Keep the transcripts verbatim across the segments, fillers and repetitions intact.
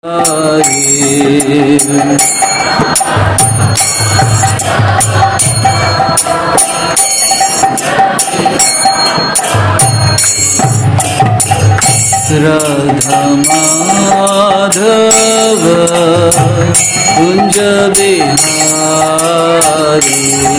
राधा माधव कुंज बिहारी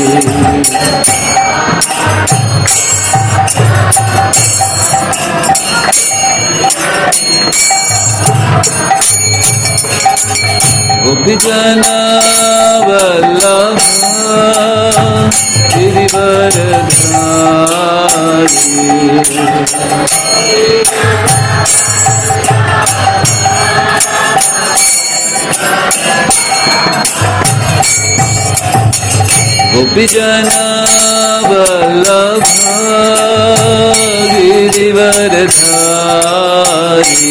गोपीजन वल्लभ गिरिवरधारी गोपीजन वल्लभ गिरिवरधारी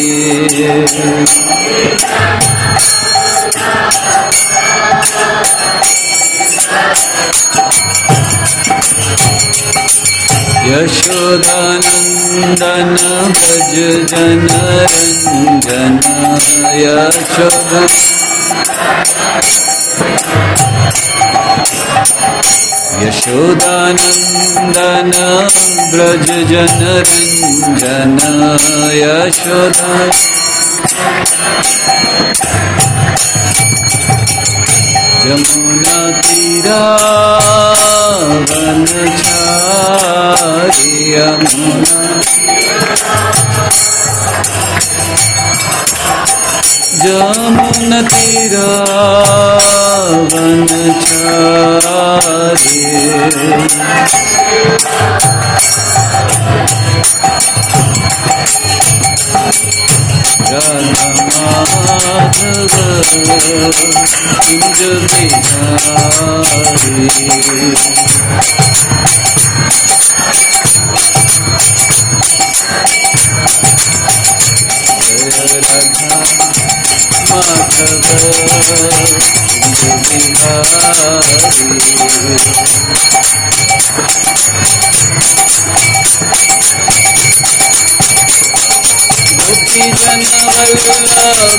यशोदानंदन भज जन रंजन यशोदा यशोदानंदन ब्रज जन रंजन यशोदा जमुना तीरा वनचारी यमुना जमुना तीरा वनचारी राधा माधव कुंज बिहारी राधा माधव कुंज बिहारी गोपीजन वल्लभ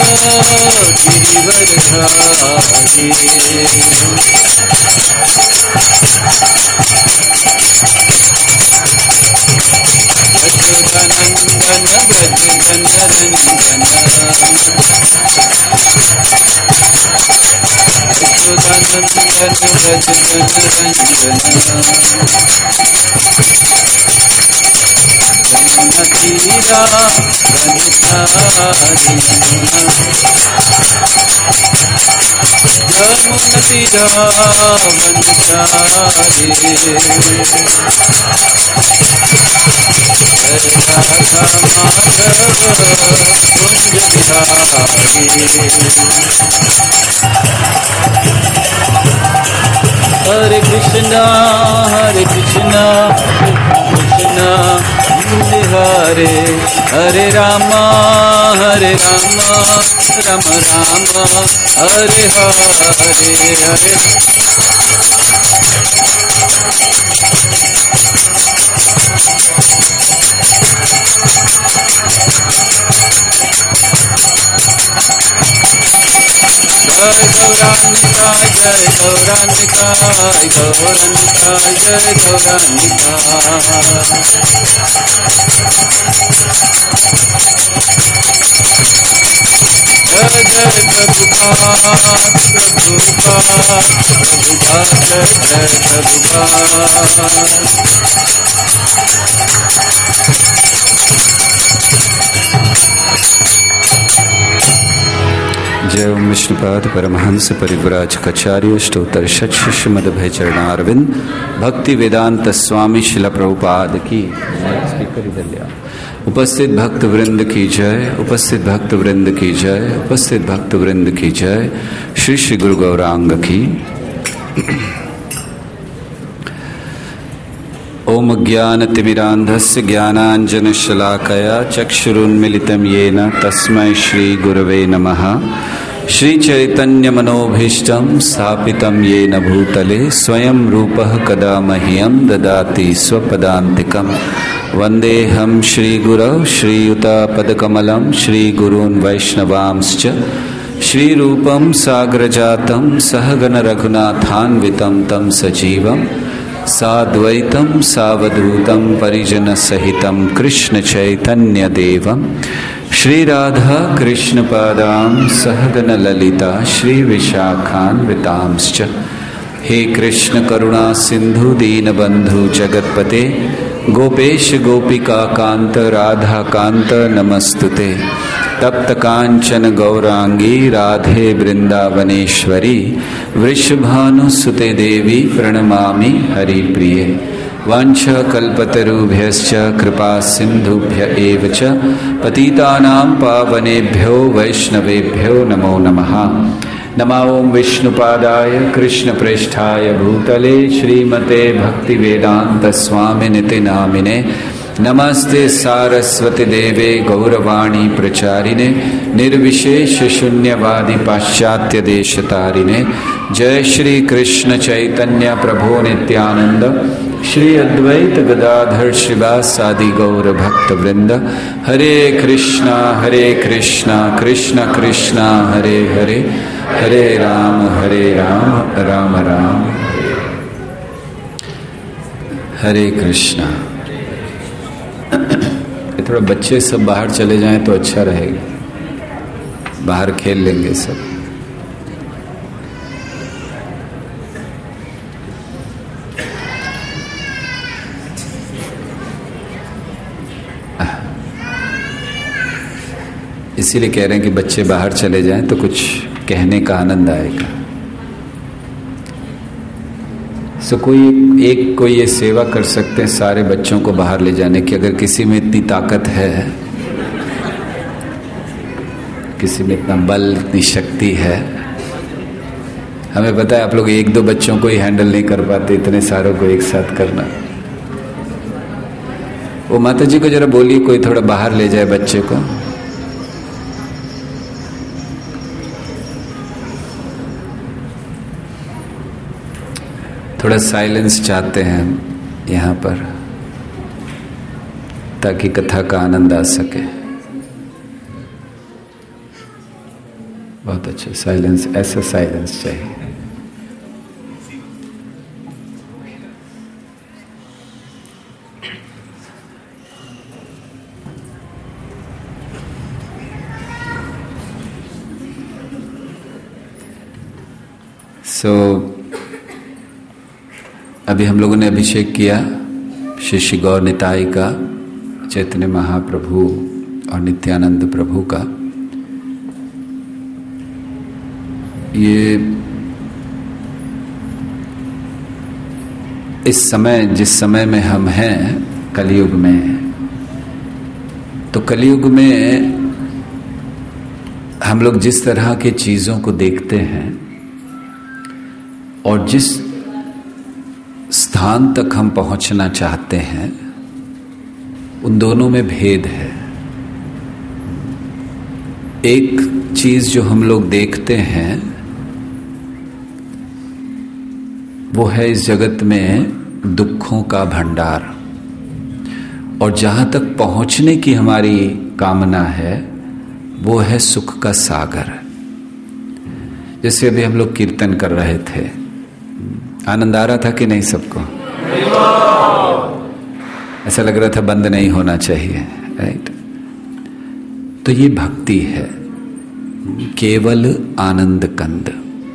गिरिवरधारी यशोदानंदन भज जन रंजन यशोदानंदन भज जन रंजन जमुना तीरा वनचारी यमुना तीरा वनचारी राधा माधव कुंज बिहारी हरे कृष्णा हरे कृष्णा कृष्णा हरे हरे रामा हरे रामा राम राम हरे हरे हरे जय गौरानिका जय गौरानिका गौरानिका जय गौरानिका जय जय प्रभुपाद प्रभुपाद प्रभुपाद जय जय प्रभुपाद जय ओम विष्णुपाद परमहंस परिव्राजकाचार्य अष्टोत्तर शत शिष्यमद भय चरणारविंद भक्ति वेदांत स्वामी शिला प्रभुपाद की उपस्थित भक्त वृंद की जय उपस्थित भक्त वृंद की जय उपस्थित भक्त वृंद की जय श्री श्री गुरु गौरांग की। ओम ज्ञानतिमिरान्धस्य ज्ञानाञ्जनशलाकया चक्षुरुन्मिलितं येन तस्मै श्री गुरवे नमः। श्री चैतन्य मनोभीष्टं स्थापितं येन भूतले स्वयं रूपः कदा मह्यं ददाति स्वपदान्तिकम्। वंदेहम श्रीगुरौ श्रीयुतापदकमलं श्रीगुरून् वैष्णवांश्च श्रीरूपं साग्रजातं सहगण रघुनाथान्वितं तं सजीवं साद्वैतं सावधूतं परिजनसहितं कृष्ण चैतन्य देवं श्रीराधा कृष्णपादां सहगण ललिता श्रीविशाखान्वितांश्च हे कृष्ण करुणा सिंधु दीनबंधु जगतपते गोपेश गोपिका कांत राधा कांत नमस्तुते तप्त कांचन गौरांगी राधे वृंदावनेश्वरी वृषभानुसुते देवी प्रणमामि हरिप्रिये वाञ्छकल्पतरुभ्यश्च कृपा सिन्धुभ्य एव च पतितानां पावनेभ्यो वैष्णवेभ्यो नमो नमः। नमो ओं विष्णुपादाय कृष्णप्रेष्ठाय भूतले श्रीमते भक्तिवेदांत स्वामिनिति नामिने नमस्ते सारस्वती देवे गौरवाणी प्रचारिणे निर्विशेष शून्यवादी पाश्चात्य देशतारिणे जय श्री कृष्ण चैतन्य प्रभो नित्यानंद श्री अद्वैत गदाधर श्रीवासादि गौर भक्त वृंद हरे कृष्णा हरे कृष्णा कृष्ण कृष्णा हरे हरे हरे राम हरे राम राम राम हरे कृष्णा। थोड़ा बच्चे सब बाहर चले जाएं तो अच्छा रहेगा, बाहर खेल लेंगे सब। इसीलिए कह रहे हैं कि बच्चे बाहर चले जाएं तो कुछ कहने का आनंद आएगा। सो कोई एक कोई ये सेवा कर सकते हैं सारे बच्चों को बाहर ले जाने की, अगर किसी में इतनी ताकत है, किसी में इतना बल, इतनी शक्ति है। हमें पता है आप लोग एक दो बच्चों को ही हैंडल नहीं कर पाते, इतने सारों को एक साथ करना। वो माता जी को जरा बोलिए कोई थोड़ा बाहर ले जाए बच्चे को। थोड़ा साइलेंस चाहते हैं हम यहाँ पर, ताकि कथा का आनंद आ सके। बहुत अच्छा साइलेंस, ऐसा साइलेंस चाहिए। सो so, अभी हम लोगों ने अभिषेक किया श्री श्री गौर निताई का, चैतन्य महाप्रभु और नित्यानंद प्रभु का। ये इस समय, जिस समय में हम हैं कलयुग में, तो कलयुग में हम लोग जिस तरह की चीज़ों को देखते हैं और जिस स्थान तक हम पहुंचना चाहते हैं, उन दोनों में भेद है। एक चीज जो हम लोग देखते हैं वो है इस जगत में दुखों का भंडार, और जहां तक पहुंचने की हमारी कामना है वो है सुख का सागर। जैसे अभी हम लोग कीर्तन कर रहे थे, आनंद आ रहा था कि नहीं सबको? ऐसा लग रहा था बंद नहीं होना चाहिए, राइट? तो ये भक्ति है, केवल आनंद कंद।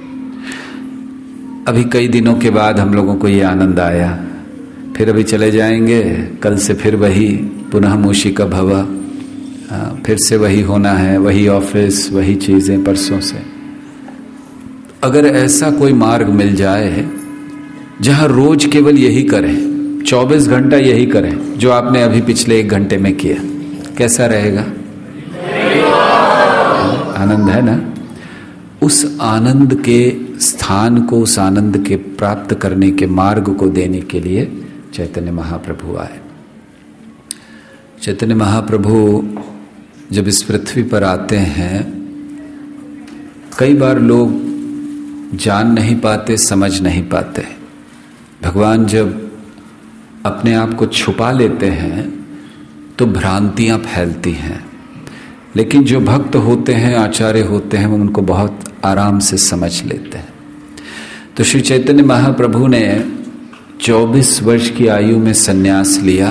अभी कई दिनों के बाद हम लोगों को ये आनंद आया, फिर अभी चले जाएंगे, कल से फिर वही पुनः मूषिका भव, फिर से वही होना है, वही ऑफिस, वही चीजें परसों से। अगर ऐसा कोई मार्ग मिल जाए जहां रोज केवल यही करें, चौबीस घंटा यही करें जो आपने अभी पिछले एक घंटे में किया, कैसा रहेगा? आनंद है ना? उस आनंद के स्थान को, उस आनंद के प्राप्त करने के मार्ग को देने के लिए चैतन्य महाप्रभु आए। चैतन्य महाप्रभु जब इस पृथ्वी पर आते हैं, कई बार लोग जान नहीं पाते, समझ नहीं पाते। भगवान जब अपने आप को छुपा लेते हैं तो भ्रांतियां फैलती हैं, लेकिन जो भक्त होते हैं, आचार्य होते हैं, वो उनको बहुत आराम से समझ लेते हैं। तो श्री चैतन्य महाप्रभु ने चौबीस वर्ष की आयु में संन्यास लिया,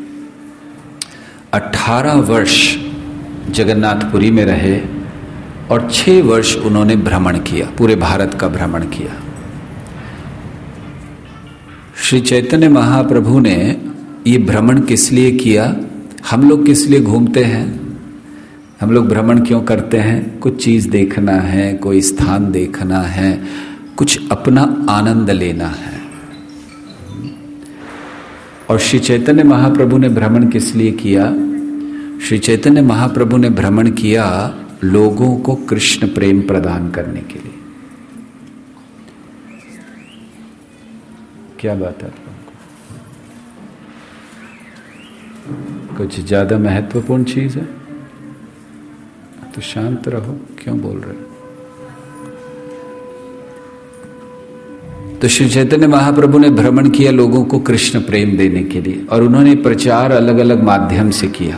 अठारह वर्ष जगन्नाथपुरी में रहे और छह वर्ष उन्होंने भ्रमण किया, पूरे भारत का भ्रमण किया। श्री चैतन्य महाप्रभु ने ये भ्रमण किस लिए किया? हम लोग किस लिए घूमते हैं? हम लोग भ्रमण क्यों करते हैं? कुछ चीज देखना है, कोई स्थान देखना है, कुछ अपना आनंद लेना है। और श्री चैतन्य महाप्रभु ने भ्रमण किस लिए किया? श्री चैतन्य महाप्रभु ने भ्रमण किया लोगों को कृष्ण प्रेम प्रदान करने के लिए। क्या बात है? कुछ ज्यादा महत्वपूर्ण चीज है तो शांत रहो, क्यों बोल रहे हो? तो श्री चैतन्य महाप्रभु ने भ्रमण किया लोगों को कृष्ण प्रेम देने के लिए, और उन्होंने प्रचार अलग अलग माध्यम से किया।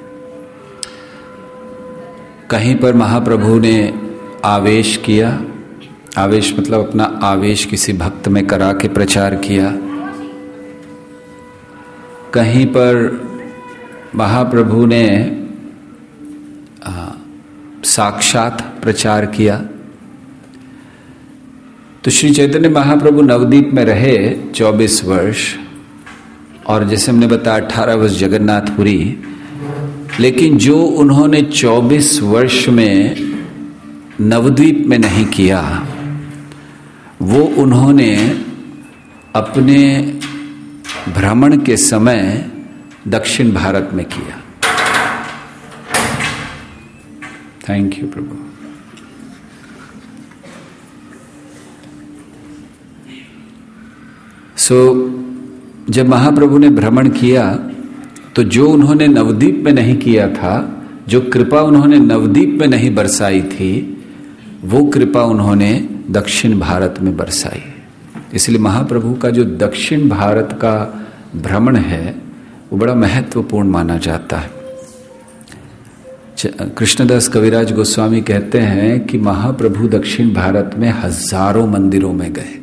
कहीं पर महाप्रभु ने आवेश किया, आवेश मतलब अपना आवेश किसी भक्त में करा के प्रचार किया। कहीं पर महाप्रभु ने साक्षात प्रचार किया। तो श्री चैतन्य महाप्रभु नवद्वीप में रहे चौबीस वर्ष, और जैसे हमने बताया अठारह वर्ष जगन्नाथपुरी। लेकिन जो उन्होंने चौबीस वर्ष में नवद्वीप में नहीं किया, वो उन्होंने अपने भ्रमण के समय दक्षिण भारत में किया। Thank you Prabhu. So so, जब महाप्रभु ने भ्रमण किया तो जो उन्होंने नवद्वीप में नहीं किया था, जो कृपा उन्होंने नवद्वीप में नहीं बरसाई थी, वो कृपा उन्होंने दक्षिण भारत में बरसाई। इसलिए महाप्रभु का जो दक्षिण भारत का भ्रमण है वो बड़ा महत्वपूर्ण माना जाता है। कृष्णदास कविराज गोस्वामी कहते हैं कि महाप्रभु दक्षिण भारत में हजारों मंदिरों में गए,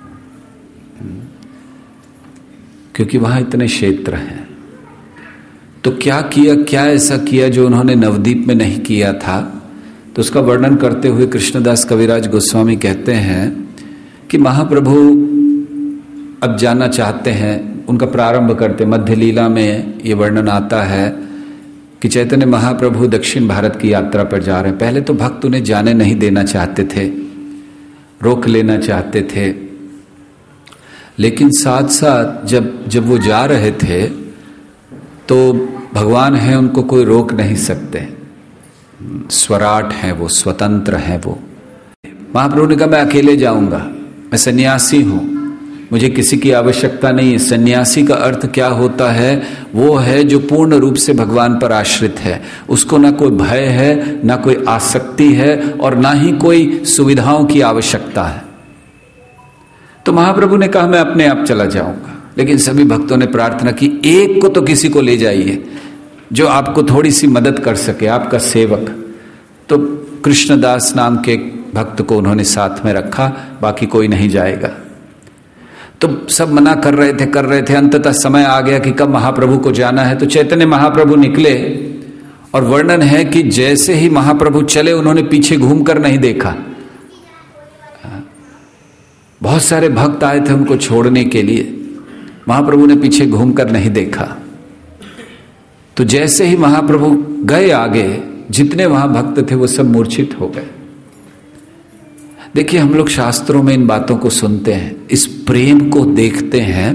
क्योंकि वहां इतने क्षेत्र हैं। तो क्या किया, क्या ऐसा किया जो उन्होंने नवद्वीप में नहीं किया था? तो उसका वर्णन करते हुए कृष्णदास कविराज गोस्वामी कहते हैं कि महाप्रभु अब जाना चाहते हैं, उनका प्रारंभ करते मध्य लीला में ये वर्णन आता है कि चैतन्य महाप्रभु दक्षिण भारत की यात्रा पर जा रहे हैं। पहले तो भक्त उन्हें जाने नहीं देना चाहते थे, रोक लेना चाहते थे, लेकिन साथ साथ जब जब वो जा रहे थे तो भगवान हैं, उनको कोई रोक नहीं सकते, स्वराट हैं वो, स्वतंत्र हैं वो। महाप्रभु ने कहा मैं अकेले जाऊंगा, मैं सन्यासी हूं, मुझे किसी की आवश्यकता नहीं है। सन्यासी का अर्थ क्या होता है? वो है जो पूर्ण रूप से भगवान पर आश्रित है, उसको ना कोई भय है, ना कोई आसक्ति है, और ना ही कोई सुविधाओं की आवश्यकता है। तो महाप्रभु ने कहा मैं अपने आप चला जाऊंगा, लेकिन सभी भक्तों ने प्रार्थना की एक को तो किसी को ले जाइए जो आपको थोड़ी सी मदद कर सके, आपका सेवक। तो कृष्णदास नाम के भक्त को उन्होंने साथ में रखा, बाकी कोई नहीं जाएगा। तो सब मना कर रहे थे कर रहे थे अंततः समय आ गया कि कब महाप्रभु को जाना है। तो चैतन्य महाप्रभु निकले, और वर्णन है कि जैसे ही महाप्रभु चले उन्होंने पीछे घूमकर नहीं देखा। बहुत सारे भक्त आए थे उनको छोड़ने के लिए, महाप्रभु ने पीछे घूमकर नहीं देखा। तो जैसे ही महाप्रभु गए आगे, जितने वहां भक्त थे वो सब मूर्छित हो गए। देखिए हम लोग शास्त्रों में इन बातों को सुनते हैं, इस प्रेम को देखते हैं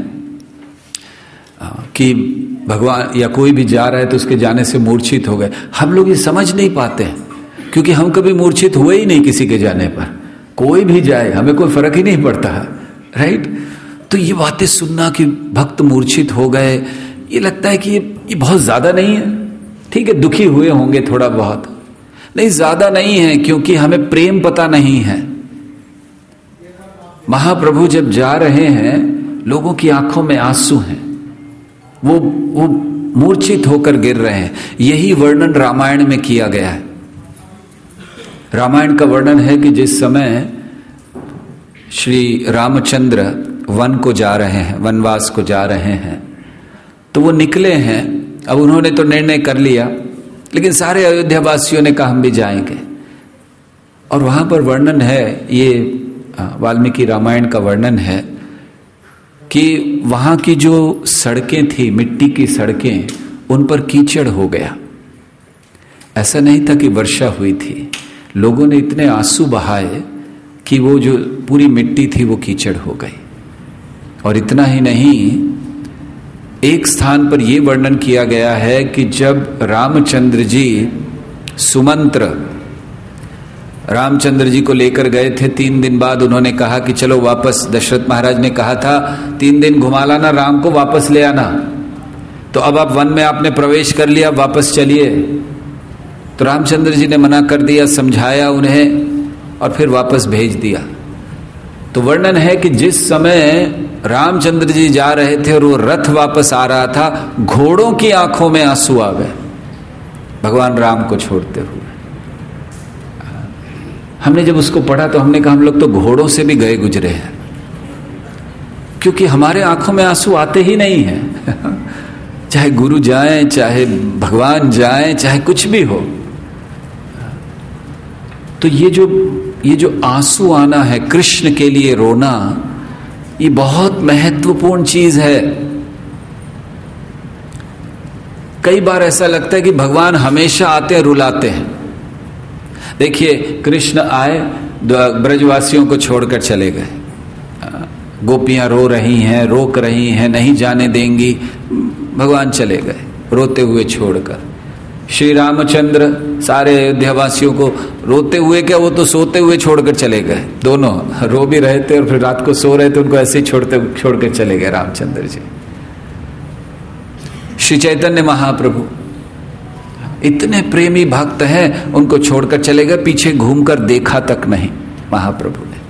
कि भगवान या कोई भी जा रहा है तो उसके जाने से मूर्छित हो गए। हम लोग ये समझ नहीं पाते हैं, क्योंकि हम कभी मूर्छित हुए ही नहीं किसी के जाने पर। कोई भी जाए हमें कोई फर्क ही नहीं पड़ता है, राइट। तो ये बातें सुनना कि भक्त मूर्छित हो गए, ये लगता है कि ये, ये बहुत ज्यादा नहीं है। ठीक है, दुखी हुए होंगे थोड़ा बहुत, नहीं ज्यादा नहीं है, क्योंकि हमें प्रेम पता नहीं है। महाप्रभु जब जा रहे हैं, लोगों की आंखों में आंसू हैं, वो वो मूर्छित होकर गिर रहे हैं। यही वर्णन रामायण में किया गया है। रामायण का वर्णन है कि जिस समय श्री रामचंद्र वन को जा रहे हैं, वनवास को जा रहे हैं, तो वो निकले हैं। अब उन्होंने तो निर्णय कर लिया, लेकिन सारे अयोध्या वासियों ने कहा हम भी जाएंगे। और वहां पर वर्णन है, ये वाल्मीकि रामायण का वर्णन है कि वहां की जो सड़कें थी, मिट्टी की सड़कें, उन पर कीचड़ हो गया। ऐसा नहीं था कि वर्षा हुई थी, लोगों ने इतने आंसू बहाए कि वो जो पूरी मिट्टी थी वो कीचड़ हो गई। और इतना ही नहीं, एक स्थान पर यह वर्णन किया गया है कि जब रामचंद्र जी सुमंत्र रामचंद्र जी को लेकर गए थे, तीन दिन बाद उन्होंने कहा कि चलो वापस, दशरथ महाराज ने कहा था तीन दिन घुमा लाना, राम को वापस ले आना। तो अब आप वन में आपने प्रवेश कर लिया, वापस चलिए। तो रामचंद्र जी ने मना कर दिया, समझाया उन्हें और फिर वापस भेज दिया। तो वर्णन है कि जिस समय रामचंद्र जी जा रहे थे और वो रथ वापस आ रहा था, घोड़ों की आंखों में आंसू आ गए भगवान राम को छोड़ते हुए। हमने जब उसको पढ़ा तो हमने कहा हम लोग तो घोड़ों से भी गए गुजरे हैं, क्योंकि हमारे आंखों में आंसू आते ही नहीं हैं। चाहे गुरु जाएं, चाहे भगवान जाएं, चाहे कुछ भी हो। तो ये जो ये जो आंसू आना है, कृष्ण के लिए रोना, ये बहुत महत्वपूर्ण चीज है। कई बार ऐसा लगता है कि भगवान हमेशा आते हैं, रुलाते हैं। देखिए, कृष्ण आए, ब्रजवासियों को छोड़कर चले गए, गोपियां रो रही हैं, रोक रही हैं, नहीं जाने देंगी, भगवान चले गए रोते हुए छोड़कर। श्री रामचंद्र सारे अयोध्यावासियों को रोते हुए क्या, वो तो सोते हुए छोड़कर चले गए। दोनों रो भी रहे थे और फिर रात को सो रहे थे, उनको ऐसे ही छोड़ते छोड़कर चले गए रामचंद्र जी। श्री चैतन्य महाप्रभु इतने प्रेमी भक्त हैं, उनको छोड़कर चले गए, पीछे घूमकर देखा तक नहीं महाप्रभु ने।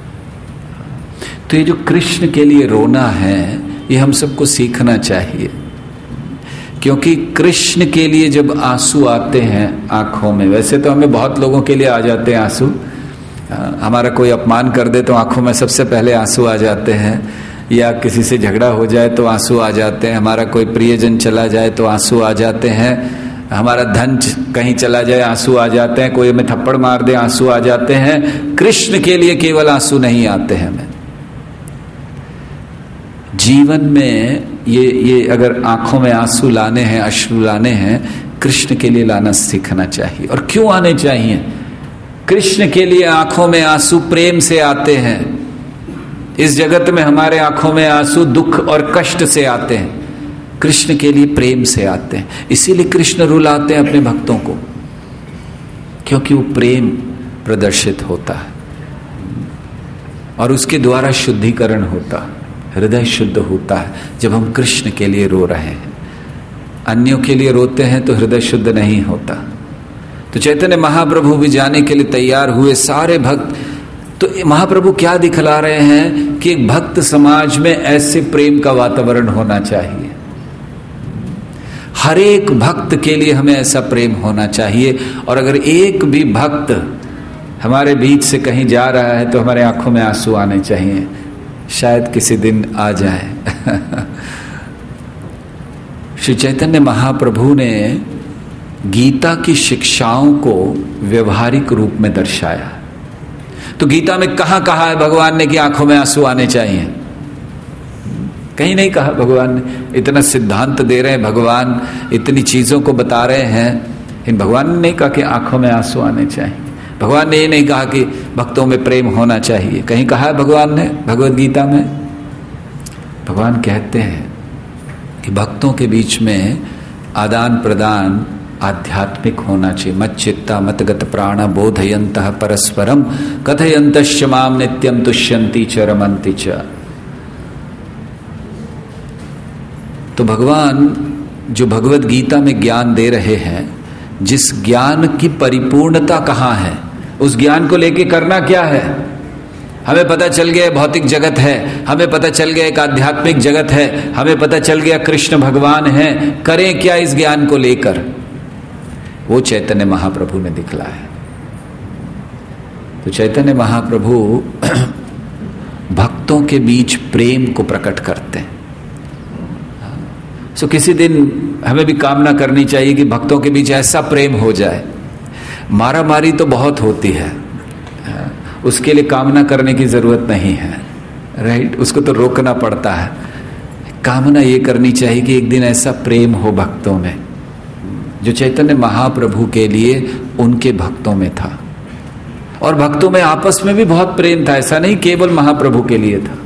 तो ये जो कृष्ण के लिए रोना है, ये हम सबको सीखना चाहिए, क्योंकि कृष्ण के लिए जब आंसू आते हैं आंखों में, वैसे तो हमें बहुत लोगों के लिए आ जाते हैं आंसू, हमारा कोई अपमान कर दे तो आंखों में सबसे पहले आंसू आ जाते हैं, या किसी से झगड़ा हो जाए तो आंसू आ जाते हैं, हमारा कोई प्रियजन चला जाए तो आंसू आ जाते हैं, हमारा धन कहीं चला जाए आंसू आ जाते हैं, कोई हमें थप्पड़ मार दे आंसू आ जाते हैं। कृष्ण के लिए केवल आंसू नहीं आते हैं हमें। जीवन में ये ये अगर आंखों में आंसू लाने हैं, अश्रु लाने हैं, कृष्ण के लिए लाना सीखना चाहिए। और क्यों आने चाहिए? कृष्ण के लिए आंखों में आंसू प्रेम से आते हैं। इस जगत में हमारे आंखों में आंसू दुख और कष्ट से आते हैं, कृष्ण के लिए प्रेम से आते हैं। इसीलिए कृष्ण रुलाते हैं अपने भक्तों को, क्योंकि वो प्रेम प्रदर्शित होता है और उसके द्वारा शुद्धिकरण होता है, हृदय शुद्ध होता है जब हम कृष्ण के लिए रो रहे हैं। अन्यों के लिए रोते हैं तो हृदय शुद्ध नहीं होता। तो चैतन्य महाप्रभु भी जाने के लिए तैयार हुए, सारे भक्त। तो महाप्रभु क्या दिखला रहे हैं कि भक्त समाज में ऐसे प्रेम का वातावरण होना चाहिए। हर एक भक्त के लिए हमें ऐसा प्रेम होना चाहिए। और अगर एक भी भक्त हमारे बीच से कहीं जा रहा है तो हमारे आंखों में आंसू आने चाहिए, शायद किसी दिन आ जाए। श्री चैतन्य महाप्रभु ने गीता की शिक्षाओं को व्यवहारिक रूप में दर्शाया। तो गीता में कहां कहा है भगवान ने कि आंखों में आंसू आने चाहिए? कहीं नहीं कहा भगवान ने। इतना सिद्धांत दे रहे हैं भगवान, इतनी चीजों को बता रहे हैं, इन भगवान ने नहीं कहा कि आंखों में आंसू आने चाहिए। भगवान ने ये नहीं कहा कि भक्तों में प्रेम होना चाहिए। कहीं कहा है भगवान ने भगवत गीता में? भगवान कहते हैं कि भक्तों के बीच में आदान प्रदान आध्यात्मिक होना चाहिए। मत चित्ता मतगत प्राण बोधयन्तः परस्परम कथयन्तश्च माम नित्यम तुष्यन्ति च रमन्ति च। तो भगवान जो भगवत गीता में ज्ञान दे रहे हैं, जिस ज्ञान की परिपूर्णता कहाँ है, उस ज्ञान को लेके करना क्या है? हमें पता चल गया भौतिक जगत है, हमें पता चल गया एक आध्यात्मिक जगत है, हमें पता चल गया कृष्ण भगवान है, करें क्या इस ज्ञान को लेकर? वो चैतन्य महाप्रभु ने दिखलाया। तो चैतन्य महाप्रभु भक्तों के बीच प्रेम को प्रकट करते हैं। सो किसी दिन हमें भी कामना करनी चाहिए कि भक्तों के बीच ऐसा प्रेम हो जाए। मारा मारी तो बहुत होती है, उसके लिए कामना करने की जरूरत नहीं है, राइट? उसको तो रोकना पड़ता है। कामना ये करनी चाहिए कि एक दिन ऐसा प्रेम हो भक्तों में जो चैतन्य महाप्रभु के लिए उनके भक्तों में था। और भक्तों में आपस में भी बहुत प्रेम था, ऐसा नहीं केवल महाप्रभु के लिए था।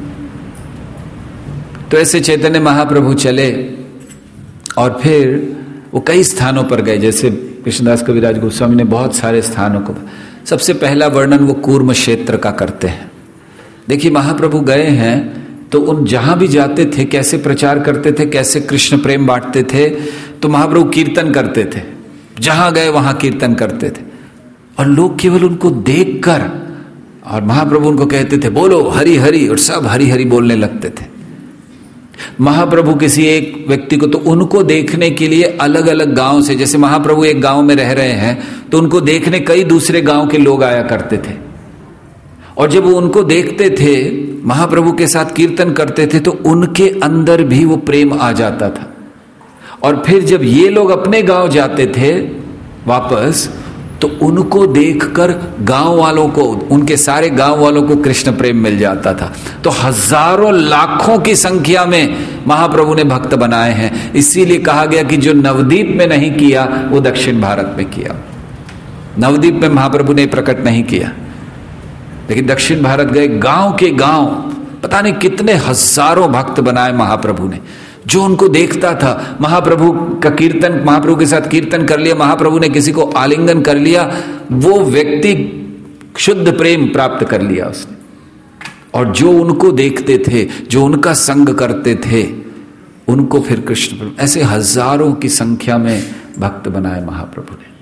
तो ऐसे चैतन्य महाप्रभु चले और फिर वो कई स्थानों पर गए, जैसे कृष्णदास कविराज गोस्वामी ने बहुत सारे स्थानों को। सबसे पहला वर्णन वो कूर्म क्षेत्र का करते हैं। देखिए महाप्रभु गए हैं तो उन जहां भी जाते थे कैसे प्रचार करते थे, कैसे कृष्ण प्रेम बांटते थे। तो महाप्रभु कीर्तन करते थे, जहां गए वहां कीर्तन करते थे और लोग केवल उनको देखकर, और महाप्रभु उनको कहते थे बोलो हरि हरि, और सब हरि हरि बोलने लगते थे। महाप्रभु किसी एक व्यक्ति को, तो उनको देखने के लिए अलग अलग गांव से, जैसे महाप्रभु एक गांव में रह रहे हैं तो उनको देखने कई दूसरे गांव के लोग आया करते थे। और जब वो उनको देखते थे, महाप्रभु के साथ कीर्तन करते थे, तो उनके अंदर भी वो प्रेम आ जाता था। और फिर जब ये लोग अपने गांव जाते थे वापस, तो उनको देखकर गांव वालों को, उनके सारे गांव वालों को कृष्ण प्रेम मिल जाता था। तो हजारों लाखों की संख्या में महाप्रभु ने भक्त बनाए हैं। इसीलिए कहा गया कि जो नवद्वीप में नहीं किया वो दक्षिण भारत में किया। नवद्वीप में महाप्रभु ने प्रकट नहीं किया, लेकिन दक्षिण भारत गए, गांव के गांव पता नहीं कितने हजारों भक्त बनाए महाप्रभु ने। जो उनको देखता था, महाप्रभु का कीर्तन, महाप्रभु के साथ कीर्तन कर लिया, महाप्रभु ने किसी को आलिंगन कर लिया, वो व्यक्ति शुद्ध प्रेम प्राप्त कर लिया उसने। और जो उनको देखते थे, जो उनका संग करते थे, उनको फिर कृष्ण प्रेम, ऐसे हजारों की संख्या में भक्त बनाए महाप्रभु ने।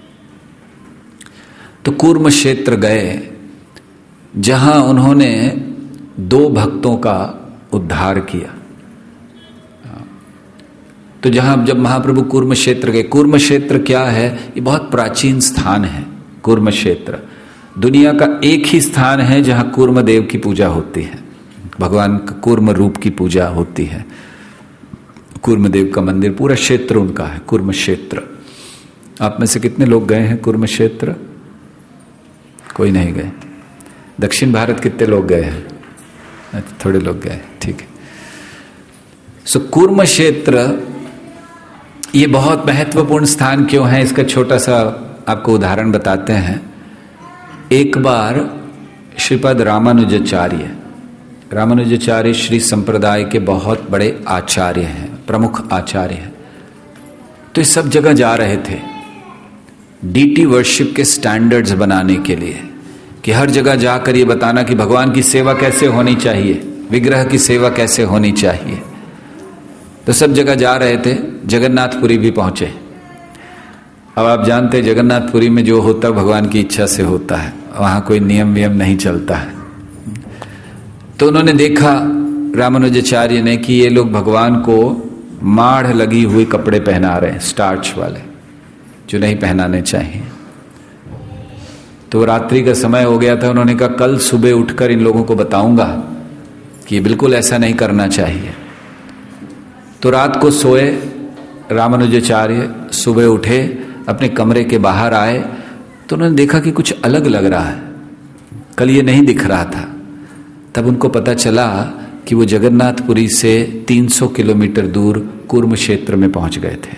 तो कूर्म क्षेत्र गए, जहां उन्होंने दो भक्तों का उद्धार किया। तो जहां जब महाप्रभु कूर्म क्षेत्र गए, कूर्म क्षेत्र क्या है? ये बहुत प्राचीन स्थान है। कूर्म क्षेत्र दुनिया का एक ही स्थान है जहां कूर्म देव की पूजा होती है, भगवान का कूर्म रूप की पूजा होती है। कूर्म देव का मंदिर, पूरा क्षेत्र उनका है कूर्म क्षेत्र। आप में से कितने लोग गए हैं कूर्म क्षेत्र? कोई नहीं गए। दक्षिण भारत कितने लोग गए हैं? थोड़े लोग गए, ठीक है। सो कूर्म क्षेत्र ये बहुत महत्वपूर्ण स्थान क्यों है, इसका छोटा सा आपको उदाहरण बताते हैं। एक बार श्रीपद रामानुजाचार्य, रामानुजाचार्य श्री संप्रदाय के बहुत बड़े आचार्य हैं, प्रमुख आचार्य हैं। तो इस सब जगह जा रहे थे डीटी वर्शिप के स्टैंडर्ड्स बनाने के लिए, कि हर जगह जाकर ये बताना कि भगवान की सेवा कैसे होनी चाहिए, विग्रह की सेवा कैसे होनी चाहिए। तो सब जगह जा रहे थे, जगन्नाथपुरी भी पहुंचे। अब आप जानते हैं जगन्नाथपुरी में जो होता है भगवान की इच्छा से होता है, वहां कोई नियम वियम नहीं चलता है। तो उन्होंने देखा रामानुजाचार्य ने कि ये लोग भगवान को माढ़ लगी हुई कपड़े पहना रहे हैं, स्टार्च वाले, जो नहीं पहनाने चाहिए। तो रात्रि का समय हो गया था। उन्होंने कहा कल सुबह उठकर इन लोगों को बताऊंगा कि बिल्कुल ऐसा नहीं करना चाहिए। तो रात को सोए रामानुजाचार्य, सुबह उठे, अपने कमरे के बाहर आए तो उन्होंने देखा कि कुछ अलग लग रहा है, कल ये नहीं दिख रहा था। तब उनको पता चला कि वो जगन्नाथपुरी से तीन सौ किलोमीटर दूर कूर्म क्षेत्र में पहुंच गए थे।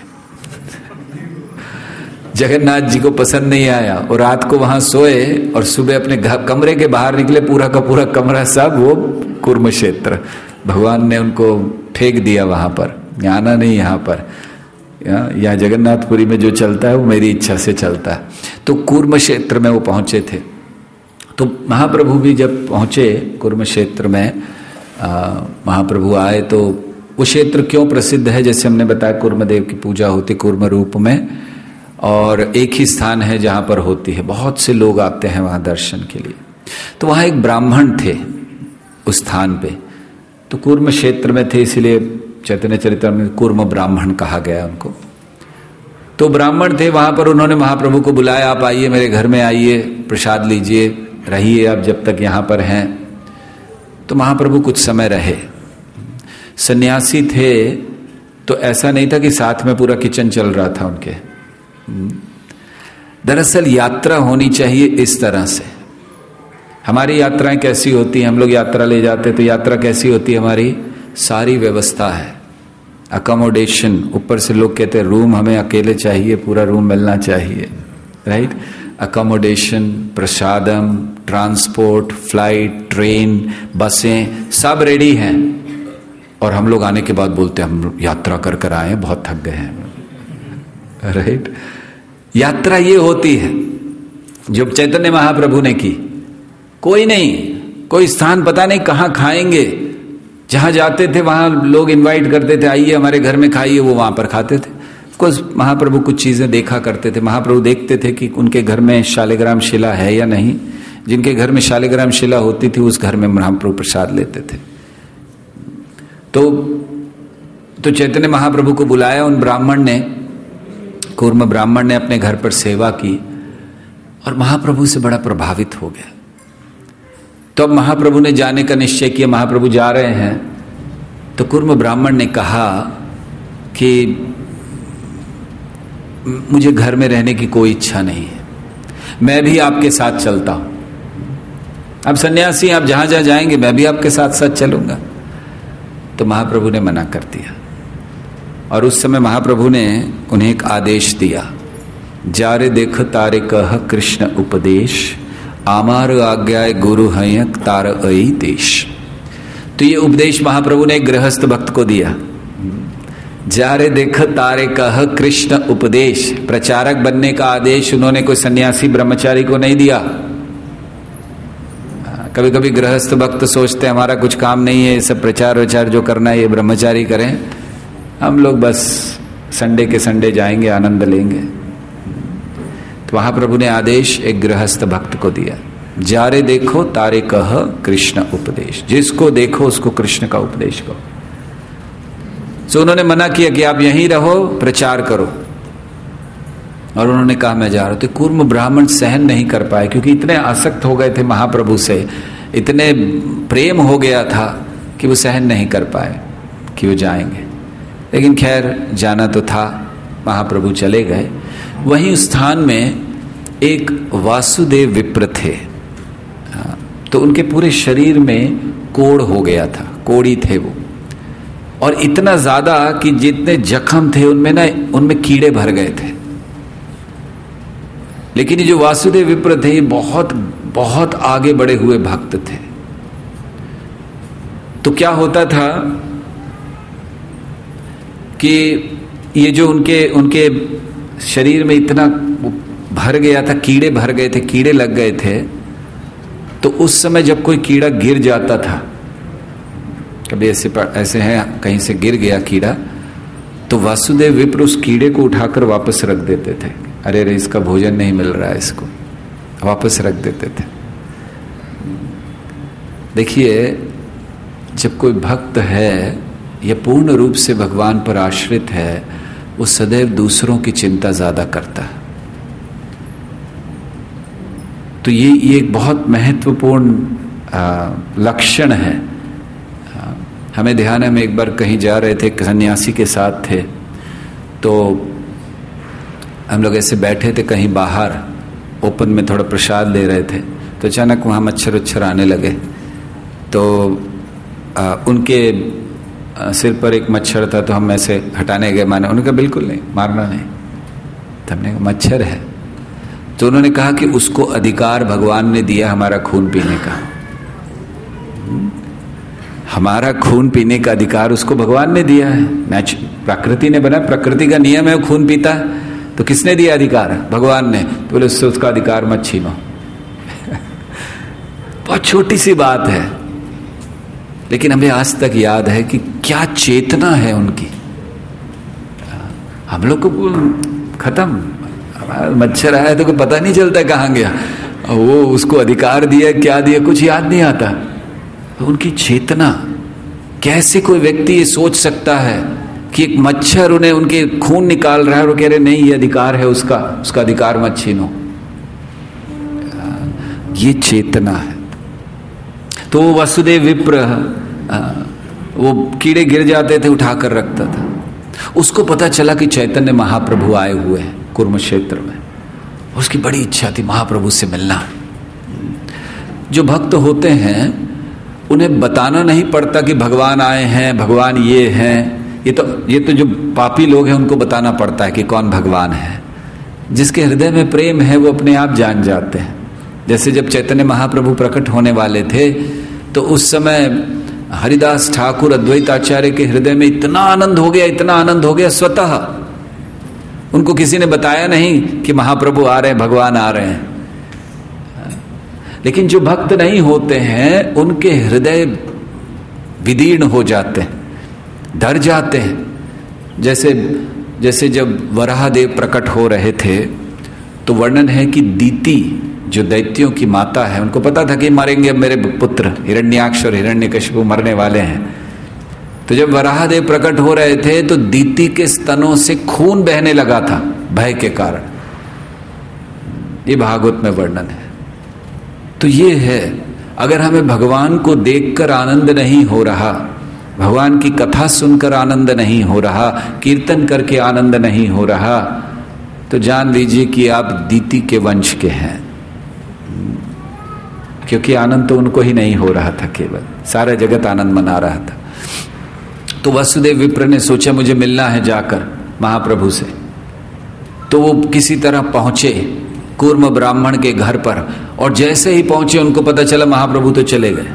जगन्नाथ जी को पसंद नहीं आया और रात को वहां सोए और सुबह अपने कमरे के बाहर निकले, पूरा का पूरा कमरा सब वो कूर्म क्षेत्र। भगवान ने उनको फेंक दिया वहां पर, आना नहीं यहाँ पर, यहाँ जगन्नाथपुरी में जो चलता है वो मेरी इच्छा से चलता है। तो कूर्म क्षेत्र में वो पहुंचे थे। तो महाप्रभु भी जब पहुंचे कूर्म क्षेत्र में, महाप्रभु आए तो वो क्षेत्र क्यों प्रसिद्ध है, जैसे हमने बताया कूर्म देव की पूजा होती कूर्म रूप में, और एक ही स्थान है जहां पर होती है, बहुत से लोग आते हैं वहां दर्शन के लिए। तो वहां एक ब्राह्मण थे, उस स्थान पे। तो कूर्म क्षेत्र में थे, इसीलिए चैतन्य चरितामृत में कूर्म ब्राह्मण कहा गया उनको। तो ब्राह्मण थे वहां पर, उन्होंने महाप्रभु को बुलाया, आप आइए मेरे घर में आइए, प्रसाद लीजिए, रहिए आप जब तक यहाँ पर हैं। तो महाप्रभु कुछ समय रहे। सन्यासी थे तो ऐसा नहीं था कि साथ में पूरा किचन चल रहा था उनके। दरअसल यात्रा होनी चाहिए इस तरह से। हमारी यात्राएं कैसी होती हैं, हम लोग यात्रा ले जाते तो यात्रा कैसी होती है हमारी, सारी व्यवस्था है, अकोमोडेशन, ऊपर से लोग कहते हैं रूम हमें अकेले चाहिए, पूरा रूम मिलना चाहिए, right. Accommodation, prasadam, transport, flight, train, बसें सब रेडी हैं। और हम लोग आने के बाद बोलते हैं हम यात्रा कर कर आए हैं, बहुत थक गए हैं, राइट। यात्रा ये होती है जो चैतन्य महाप्रभु ने की। कोई नहीं, कोई स्थान पता नहीं कहाँ खाएंगे, जहां जाते थे वहां लोग इनवाइट करते थे, आइए हमारे घर में खाइए, वो वहां पर खाते थे। कुछ महाप्रभु कुछ चीजें देखा करते थे, महाप्रभु देखते थे कि उनके घर में शालिग्राम शिला है या नहीं। जिनके घर में शालिग्राम शिला होती थी उस घर में महाप्रभु प्रसाद लेते थे। तो तो चैतन्य महाप्रभु को बुलाया उन ब्राह्मण ने, कूर्म ब्राह्मण ने अपने घर पर सेवा की और महाप्रभु से बड़ा प्रभावित हो गया। तो अब महाप्रभु ने जाने का निश्चय किया, महाप्रभु जा रहे हैं। तो कूर्म ब्राह्मण ने कहा कि मुझे घर में रहने की कोई इच्छा नहीं है, मैं भी आपके साथ चलता हूं। अब सन्यासी आप जहां जहां जाएंगे मैं भी आपके साथ साथ चलूंगा। तो महाप्रभु ने मना कर दिया और उस समय महाप्रभु ने उन्हें एक आदेश दिया, जारे देख तारे कह कृष्ण उपदेश, आमार आज्ञा गुरु हयक तार अई देश। तो ये उपदेश महाप्रभु ने एक गृहस्थ भक्त को दिया। जारे देख तारे कह कृष्ण उपदेश, प्रचारक बनने का आदेश उन्होंने कोई सन्यासी ब्रह्मचारी को नहीं दिया। कभी कभी गृहस्थ भक्त सोचते हैं हमारा कुछ काम नहीं है, सब प्रचार विचार जो करना है ये ब्रह्मचारी करें, हम लोग बस संडे के संडे जाएंगे, आनंद लेंगे। तो महाप्रभु ने आदेश एक गृहस्थ भक्त को दिया, जारे देखो तारे कह कृष्ण उपदेश, जिसको देखो उसको कृष्ण का उपदेश कहो। तो उन्होंने मना किया कि आप यहीं रहो, प्रचार करो। और उन्होंने कहा मैं जा रहा हूं। तो कूर्म ब्राह्मण सहन नहीं कर पाए, क्योंकि इतने आसक्त हो गए थे महाप्रभु से, इतने प्रेम हो गया था कि वो सहन नहीं कर पाए कि वो जाएंगे। लेकिन खैर जाना तो था, महाप्रभु चले गए। वहीं उस स्थान में एक वासुदेव विप्र थे, तो उनके पूरे शरीर में कोढ़ हो गया था, कोढ़ी थे वो, और इतना ज्यादा कि जितने जख्म थे उनमें ना उनमें कीड़े भर गए थे। लेकिन ये जो वासुदेव विप्र थे ये बहुत बहुत आगे बढ़े हुए भक्त थे। तो क्या होता था कि ये जो उनके उनके शरीर में इतना भर गया था, कीड़े भर गए थे, कीड़े लग गए थे। तो उस समय जब कोई कीड़ा गिर जाता था, कभी ऐसे ऐसे है कहीं से गिर गया कीड़ा, तो वासुदेव विप्र उस कीड़े को उठाकर वापस रख देते थे। अरे अरे इसका भोजन नहीं मिल रहा है, इसको वापस रख देते थे। देखिए जब कोई भक्त है या पूर्ण रूप से भगवान पर आश्रित है, वो सदैव दूसरों की चिंता ज्यादा करता है। तो ये ये एक बहुत महत्वपूर्ण लक्षण है। आ, हमें ध्यान है, हम एक बार कहीं जा रहे थे, सन्यासी के साथ थे, तो हम लोग ऐसे बैठे थे कहीं बाहर ओपन में, थोड़ा प्रसाद ले रहे थे। तो अचानक वहाँ मच्छर उच्छर आने लगे। तो आ, उनके आ, सिर पर एक मच्छर था, तो हम ऐसे हटाने गए, माने उन्होंने कहा बिल्कुल नहीं, मारना नहीं। तो हमने कहा मच्छर है। तो उन्होंने कहा कि उसको अधिकार भगवान ने दिया हमारा खून पीने का, हमारा खून पीने का अधिकार उसको भगवान ने दिया है। नेचुरल प्रकृति ने बना, प्रकृति का नियम है, खून पीता है। तो किसने दिया अधिकार? भगवान ने। तो बोले उससे उसका अधिकार मत छीनो। बहुत छोटी सी बात है, लेकिन हमें आज तक याद है कि क्या चेतना है उनकी। हम लोग को खत्म, मच्छर आया तो कोई पता नहीं चलता कहाँ गया, वो उसको अधिकार दिया क्या दिया कुछ याद नहीं आता। तो उनकी चेतना, कैसे कोई व्यक्ति ये सोच सकता है कि एक मच्छर उन्हें उनके खून निकाल रहा है और वो कह रहे नहीं ये अधिकार है उसका, उसका अधिकार मत छीनो। ये चेतना है। तो वसुदेव विप्र वो कीड़े गिर जाते थे उठाकर रखता था। उसको पता चला कि चैतन्य महाप्रभु आए हुए हैं कुरुक्षेत्र में। उसकी बड़ी इच्छा थी महाप्रभु से मिलना। जो भक्त होते हैं उन्हें बताना नहीं पड़ता कि भगवान आए हैं, भगवान ये हैं। ये तो ये तो जो पापी लोग हैं उनको बताना पड़ता है कि कौन भगवान है। जिसके हृदय में प्रेम है वो अपने आप जान जाते हैं। जैसे जब चैतन्य महाप्रभु प्रकट होने वाले थे तो उस समय हरिदास ठाकुर अद्वैत आचार्य के हृदय में इतना आनंद हो गया, इतना आनंद हो गया, स्वतः उनको किसी ने बताया नहीं कि महाप्रभु आ रहे हैं, भगवान आ रहे हैं। लेकिन जो भक्त नहीं होते हैं उनके हृदय विदीर्ण हो जाते हैं, डर जाते हैं। जैसे जैसे जब वराहदेव प्रकट हो रहे थे तो वर्णन है कि दीति जो दैत्यों की माता है, उनको पता था कि मरेंगे अब मेरे पुत्र हिरण्याक्ष और हिरण्यकशिपु मरने वाले हैं। तो जब वराहदेव प्रकट हो रहे थे तो दीति के स्तनों से खून बहने लगा था भय के कारण। ये भागवत में वर्णन है। तो ये है, अगर हमें भगवान को देखकर आनंद नहीं हो रहा, भगवान की कथा सुनकर आनंद नहीं हो रहा, कीर्तन करके आनंद नहीं हो रहा, तो जान लीजिए कि आप दीति के वंश के हैं। क्योंकि आनंद तो उनको ही नहीं हो रहा था, केवल सारा जगत आनंद मना रहा था। तो वसुदेव विप्र ने सोचा मुझे मिलना है जाकर महाप्रभु से। तो वो किसी तरह पहुंचे कूर्म ब्राह्मण के घर पर, और जैसे ही पहुंचे उनको पता चला महाप्रभु तो चले गए।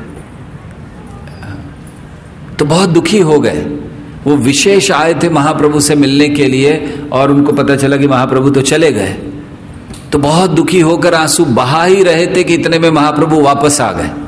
तो बहुत दुखी हो गए। वो विशेष आए थे महाप्रभु से मिलने के लिए और उनको पता चला कि महाप्रभु तो चले गए। तो बहुत दुखी होकर आंसू बहा ही रहे थे कि इतने में महाप्रभु वापस आ गए।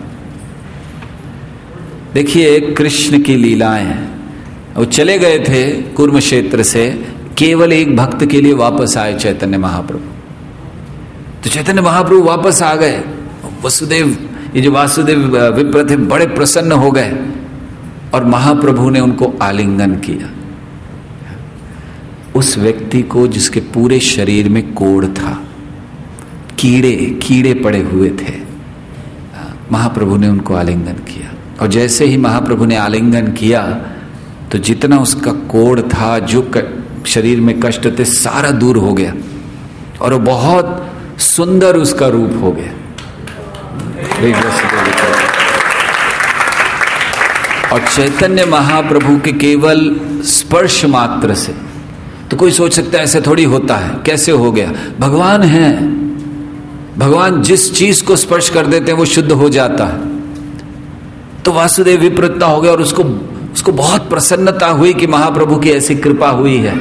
देखिए कृष्ण की लीलाएं हैं। वो चले गए थे कूर्म क्षेत्र से, केवल एक भक्त के लिए वापस आए चैतन्य महाप्रभु। तो चैतन्य महाप्रभु वापस आ गए। वसुदेव, ये जो वासुदेव विप्र थे, बड़े प्रसन्न हो गए और महाप्रभु ने उनको आलिंगन किया। उस व्यक्ति को जिसके पूरे शरीर में कोढ़ था, कीड़े कीड़े पड़े हुए थे, महाप्रभु ने उनको आलिंगन किया। और जैसे ही महाप्रभु ने आलिंगन किया तो जितना उसका कोढ़ था, जो शरीर में कष्ट थे, सारा दूर हो गया और वो बहुत सुंदर उसका रूप हो गया। और चैतन्य महाप्रभु के केवल स्पर्श मात्र से, तो कोई सोच सकता है ऐसे थोड़ी होता है, कैसे हो गया? भगवान है, भगवान जिस चीज को स्पर्श कर देते हैं वो शुद्ध हो जाता है। तो वासुदेव विप्रता हो गया और उसको उसको बहुत प्रसन्नता हुई कि महाप्रभु की ऐसी कृपा हुई है।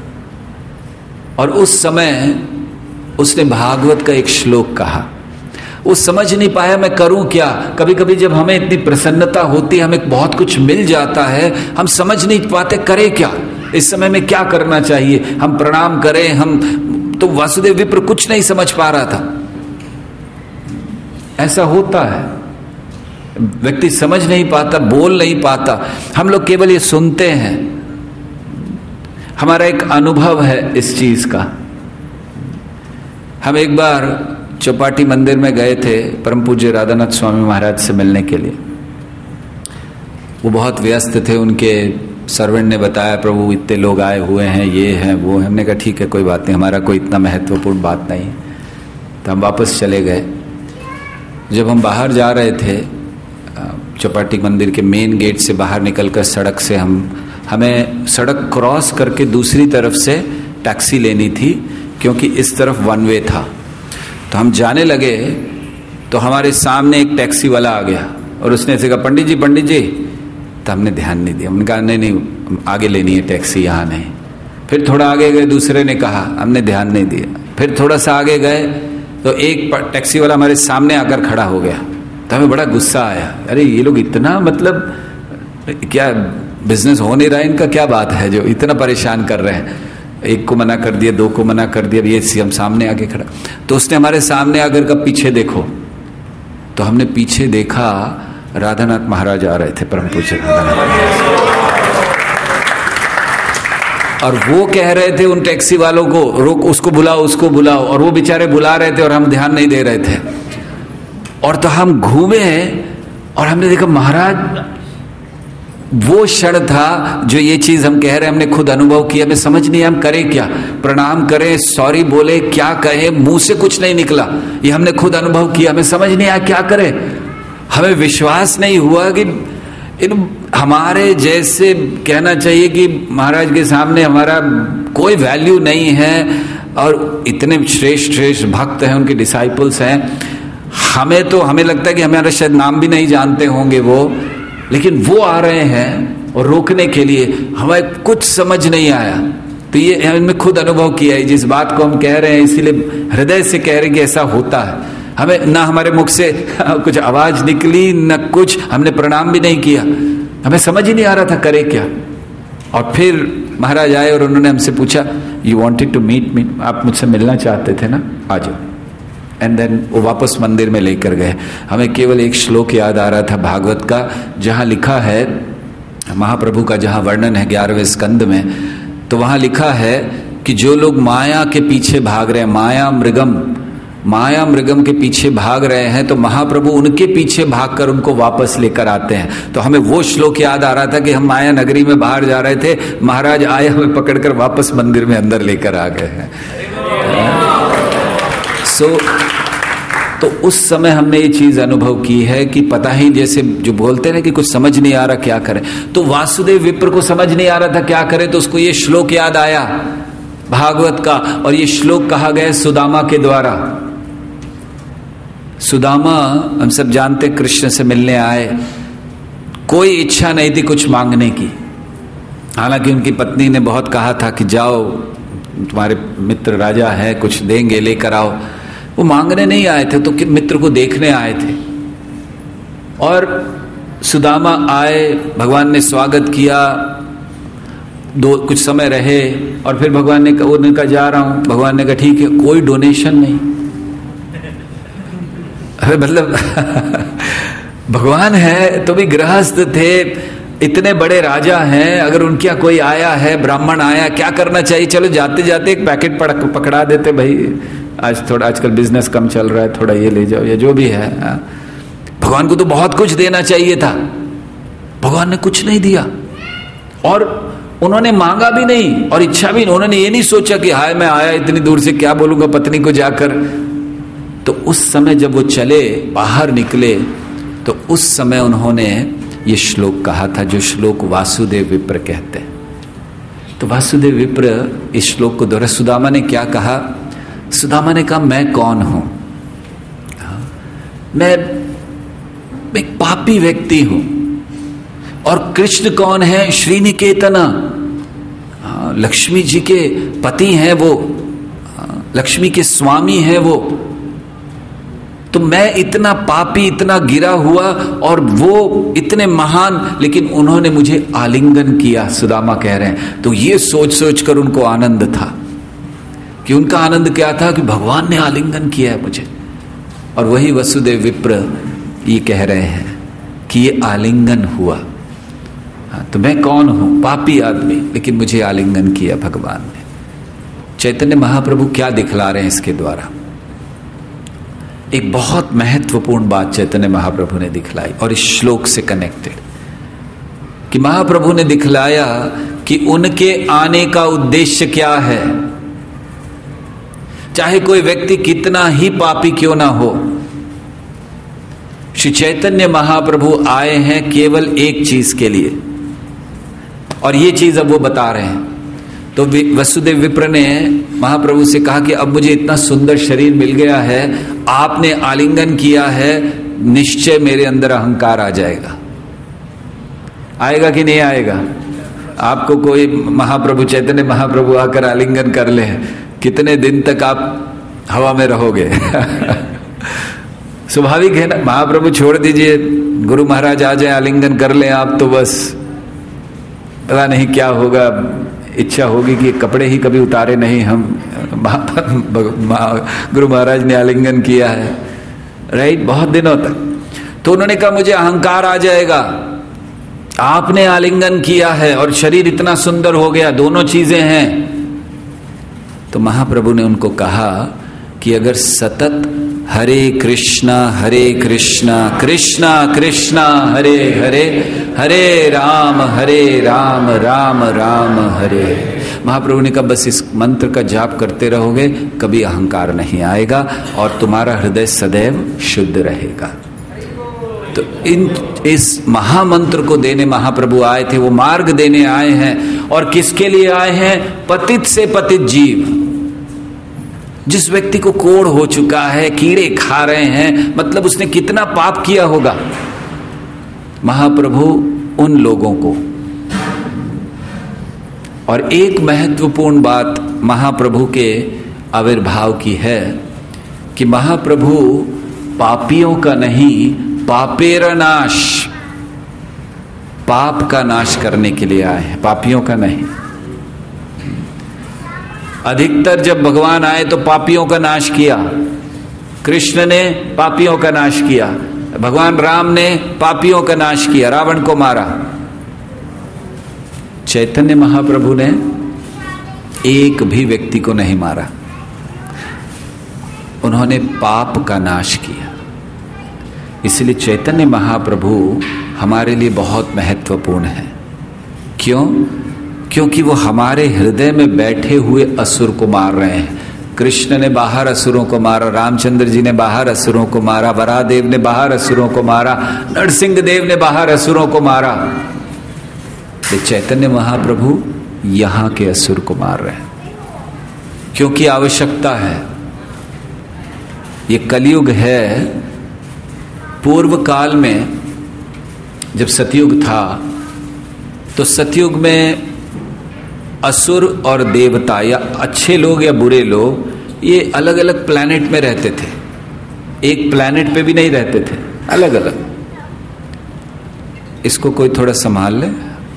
और उस समय उसने भागवत का एक श्लोक कहा। वो समझ नहीं पाया मैं करूं क्या। कभी कभी जब हमें इतनी प्रसन्नता होती है, हमें बहुत कुछ मिल जाता है, हम समझ नहीं पाते करें क्या, इस समय में क्या करना चाहिए, हम प्रणाम करें, हम तो वासुदेव विप्र कुछ नहीं समझ पा रहा था। ऐसा होता है, व्यक्ति समझ नहीं पाता, बोल नहीं पाता। हम लोग केवल ये सुनते हैं। हमारा एक अनुभव है इस चीज का। हम एक बार चौपाटी मंदिर में गए थे परम पूज्य राधानाथ स्वामी महाराज से मिलने के लिए। वो बहुत व्यस्त थे, उनके सर्वेंट ने बताया प्रभु इतने लोग आए हुए हैं, ये हैं वो हैं। हमने कहा ठीक है कोई बात नहीं, हमारा कोई इतना महत्वपूर्ण बात नहीं। तो हम वापस चले गए। जब हम बाहर जा रहे थे, चौपाटी मंदिर के मेन गेट से बाहर निकलकर सड़क से हम हमें सड़क क्रॉस करके दूसरी तरफ से टैक्सी लेनी थी, क्योंकि इस तरफ वन वे था। तो हम जाने लगे तो हमारे सामने एक टैक्सी वाला आ गया और उसने ऐसे कहा पंडित जी पंडित जी। तो हमने ध्यान नहीं दिया, हमने कहा नहीं नहीं आगे लेनी है टैक्सी, यहाँ नहीं। फिर थोड़ा आगे गए, दूसरे ने कहा, हमने ध्यान नहीं दिया। फिर थोड़ा सा आगे गए तो एक टैक्सी वाला हमारे सामने आकर खड़ा हो गया। तो हमें बड़ा गुस्सा आया, अरे ये लोग इतना मतलब क्या बिजनेस हो नहीं रहा है इनका, क्या बात है जो इतना परेशान कर रहे हैं। एक को मना कर दिया, दो को मना कर दिया, ये हम सामने आके खड़ा। तो उसने हमारे सामने आकर का पीछे देखो। तो हमने पीछे देखा राधानाथ महाराज आ रहे थे, परम पूज्य राधानाथ, और वो कह रहे थे उन टैक्सी वालों को, रोक, उसको बुलाओ, उसको बुलाओ, और वो बेचारे बुला रहे थे और हम ध्यान नहीं दे रहे थे। और तो हम घूमे और हमने देखा महाराज, वो क्षण था जो ये चीज हम कह रहे हैं, हमने खुद अनुभव किया। हमें समझ नहीं हम करें क्या, प्रणाम करें, सॉरी बोले, क्या कहें, मुंह से कुछ नहीं निकला। ये हमने खुद अनुभव किया, हमें समझ नहीं आया क्या करें। हमें विश्वास नहीं हुआ कि इन हमारे जैसे, कहना चाहिए कि महाराज के सामने हमारा कोई वैल्यू नहीं है, और इतने श्रेष्ठ श्रेष्ठ भक्त हैं, उनके डिसाइपल्स हैं। हमें तो हमें लगता है कि हमारा शायद नाम भी नहीं जानते होंगे वो, लेकिन वो आ रहे हैं और रोकने के लिए, हमें कुछ समझ नहीं आया। तो ये हमने खुद अनुभव किया है, जिस बात को हम कह रहे हैं, इसीलिए हृदय से कह रहे हैं कि ऐसा होता है। हमें ना हमारे मुख से कुछ आवाज निकली, न कुछ, हमने प्रणाम भी नहीं किया, हमें समझ ही नहीं आ रहा था करे क्या। और फिर महाराज आए और उन्होंने हमसे पूछा, you wanted to meet me, आप मुझसे मिलना चाहते थे ना, आ जाओ। एंड देन वो वापस मंदिर में लेकर गए। हमें केवल एक श्लोक याद आ रहा था भागवत का, जहाँ लिखा है, महाप्रभु का जहाँ वर्णन है ग्यारहवें स्कंद में, तो वहाँ लिखा है कि जो लोग माया के पीछे भाग रहे हैं, माया मृगम, माया मृगम के पीछे भाग रहे हैं, तो महाप्रभु उनके पीछे भागकर उनको वापस लेकर आते हैं। तो हमें वो श्लोक याद आ रहा था कि हम माया नगरी में बाहर जा रहे थे, महाराज आए, हमें पकड़कर वापस मंदिर में अंदर लेकर आ गए हैं। सो so, तो उस समय हमने ये चीज अनुभव की है कि पता ही, जैसे जो बोलते हैं कि कुछ समझ नहीं आ रहा क्या करें, तो वासुदेव विप्र को समझ नहीं आ रहा था क्या करें, तो उसको ये श्लोक याद आया भागवत का, और ये श्लोक कहा गया सुदामा के द्वारा। सुदामा हम सब जानते कृष्ण से मिलने आए, कोई इच्छा नहीं थी कुछ मांगने की, हालांकि उनकी पत्नी ने बहुत कहा था कि जाओ, तुम्हारे मित्र राजा है, कुछ देंगे, लेकर आओ। वो मांगने नहीं आए थे, तो मित्र को देखने आए थे। और सुदामा आए, भगवान ने स्वागत किया, दो कुछ समय रहे, और फिर भगवान ने कहा, उन्होंने कहा जा रहा हूं, भगवान ने कहा ठीक है, कोई डोनेशन नहीं। अरे मतलब भगवान है तो भी गृहस्थ थे, इतने बड़े राजा हैं, अगर उनके यहाँ कोई आया है, ब्राह्मण आया, क्या करना चाहिए, चलो जाते जाते एक पैकेट पकड़ा देते, भाई आज थोड़ा, आजकल बिजनेस कम चल रहा है, थोड़ा ये ले जाओ, या जो भी है। भगवान को तो बहुत कुछ देना चाहिए था, भगवान ने कुछ नहीं दिया, और उन्होंने मांगा भी नहीं, और इच्छा भी नहीं। उन्होंने ये नहीं सोचा कि हाय मैं आया इतनी दूर से, क्या बोलूंगा पत्नी को जाकर। तो उस समय जब वो चले, बाहर निकले, तो उस समय उन्होंने ये श्लोक कहा था, जो श्लोक वासुदेव विप्र कहते हैं। तो वासुदेव विप्र इस श्लोक को दोहरा। सुदामा ने क्या कहा, सुदामा ने कहा मैं कौन हूं, मैं एक पापी व्यक्ति हूं, और कृष्ण कौन है, श्रीनिकेतना, लक्ष्मी जी के पति हैं वो, लक्ष्मी के स्वामी हैं वो। तो मैं इतना पापी, इतना गिरा हुआ, और वो इतने महान, लेकिन उन्होंने मुझे आलिंगन किया, सुदामा कह रहे हैं। तो ये सोच सोच कर उनको आनंद था, कि उनका आनंद क्या था कि भगवान ने आलिंगन किया है मुझे। और वही वसुदेव विप्र ये कह रहे हैं कि ये आलिंगन हुआ। हाँ, तो मैं कौन हूं, पापी आदमी, लेकिन मुझे आलिंगन किया भगवान ने। चैतन्य महाप्रभु क्या दिखला रहे हैं इसके द्वारा, एक बहुत महत्वपूर्ण बात चैतन्य महाप्रभु ने दिखलाई, और इस श्लोक से कनेक्टेड, कि महाप्रभु ने दिखलाया कि उनके आने का उद्देश्य क्या है। चाहे कोई व्यक्ति कितना ही पापी क्यों ना हो, श्री चैतन्य महाप्रभु आए हैं केवल एक चीज के लिए, और ये चीज अब वो बता रहे हैं। तो वसुदेव विप्र ने महाप्रभु से कहा कि अब मुझे इतना सुंदर शरीर मिल गया है, आपने आलिंगन किया है, निश्चय मेरे अंदर अहंकार आ जाएगा। आएगा कि नहीं आएगा? आपको कोई महाप्रभु, चैतन्य महाप्रभु आकर आलिंगन कर ले, कितने दिन तक आप हवा में रहोगे? स्वाभाविक है ना, महाप्रभु छोड़ दीजिए, गुरु महाराज आ जाए, आलिंगन कर ले आप, तो बस पता नहीं क्या होगा। इच्छा होगी कि कपड़े ही कभी उतारे नहीं हम, गुरु महाराज ने आलिंगन किया है, राइट, बहुत दिनों तक। तो उन्होंने कहा मुझे अहंकार आ जाएगा, आपने आलिंगन किया है और शरीर इतना सुंदर हो गया, दोनों चीजें हैं। तो महाप्रभु ने उनको कहा कि अगर सतत हरे कृष्णा हरे कृष्णा कृष्णा कृष्णा हरे हरे हरे राम हरे राम राम राम हरे, महाप्रभु ने कहा बस इस मंत्र का जाप करते रहोगे, कभी अहंकार नहीं आएगा और तुम्हारा हृदय सदैव शुद्ध रहेगा। तो इन इस महामंत्र को देने महाप्रभु आए थे, वो मार्ग देने आए हैं। और किसके लिए आए हैं? पतित से पतित जीव, जिस व्यक्ति को कोढ़ हो चुका है, कीड़े खा रहे हैं, मतलब उसने कितना पाप किया होगा। महाप्रभु उन लोगों को, और एक महत्वपूर्ण बात महाप्रभु के आविर्भाव की है कि महाप्रभु पापियों का नहीं, पापेर नाश, पाप का नाश करने के लिए आए हैं, पापियों का नहीं। अधिकतर जब भगवान आए तो पापियों का नाश किया, कृष्ण ने पापियों का नाश किया, भगवान राम ने पापियों का नाश किया, रावण को मारा। चैतन्य महाप्रभु ने एक भी व्यक्ति को नहीं मारा, उन्होंने पाप का नाश किया। इसलिए चैतन्य महाप्रभु हमारे लिए बहुत महत्वपूर्ण है। क्यों? क्योंकि वो हमारे हृदय में बैठे हुए असुर को मार रहे हैं। कृष्ण ने बाहर असुरों को मारा, रामचंद्र जी ने बाहर असुरों को मारा, वरादेव ने बाहर असुरों को मारा, नरसिंह देव ने बाहर असुरों को मारा। तो चैतन्य महाप्रभु यहां के असुर को मार रहे हैं, क्योंकि आवश्यकता है। ये कलयुग है। पूर्व काल में जब सतयुग था तो सतयुग में असुर और देवता, या अच्छे लोग या बुरे लोग, ये अलग अलग प्लैनेट में रहते थे, एक प्लैनेट पे भी नहीं रहते थे, अलग अलग। इसको कोई थोड़ा संभाल ले।